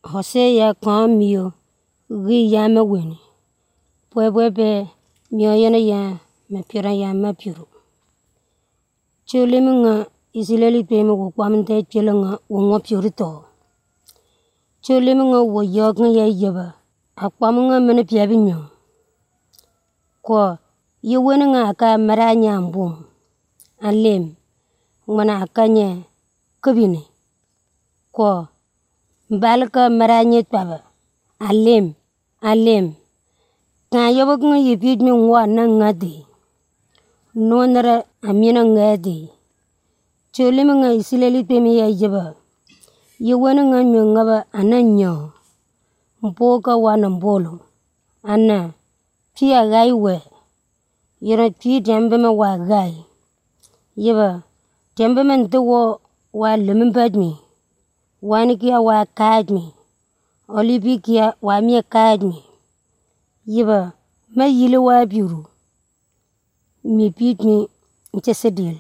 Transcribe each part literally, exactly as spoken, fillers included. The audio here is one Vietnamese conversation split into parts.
Hosea kan mio gi ya me weni. Pwe pwe pe mio yana ya me pira ya me piru. Chole mi nga isileli pe me ko kwamte chele nga wo ngo piru to. Chole mi nga wo yok nga ya yeba. Akwam nga mene pia binyo. Ko ye weni nga ka mara nyambum. Alim ngana akanye kabine. Ko mbalka mara nyet paba. Alim alim. Ka yobok nga yipid mi ngwa na ngadi. Nonara amina ngadi. Chole mi nga isileli pe me ya yeba. Ye weni nga mi ngaba ananyo. Mpoka wana mbolo. Ana pia gai we. Yera pi jambe me wa gai. Yeba jambe me ntuwo wa lumimbad mi. Wani kia wa kaad mi. Olipi kia wa miye kaad mi. Yeba ma yile wa biuru. Mi pid mi nchesedil.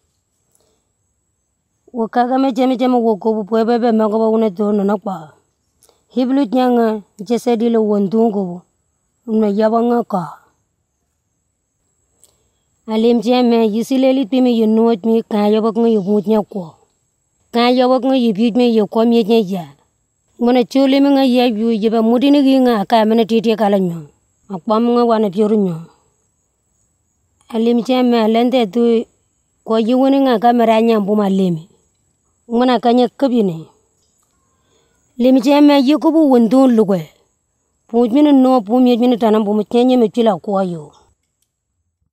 Wakaga me jame jame wakobu pwebebe magaba una tono na kwa. Hiblut nyanga nchesedil wandungo. Una yaba nga ka. Alim jame yisileli pime yunuot mi ka yabak nga yubut nya kwa. Ka yabak nga yubut mi yukwa mi nya ya. Mwana chole mi nga ya yu yeba mudini gi nga ka mena titi kala nyo. Akwam nga wana piuru nyo. Alim jame alende tu kwa yiwini nga ka mara nyambuma limi. Mwana kanya kabine. Lim jame yikubu wundun lugwe. Pujmini no pumiyet mini tanambumu chenye me pila kwa yo.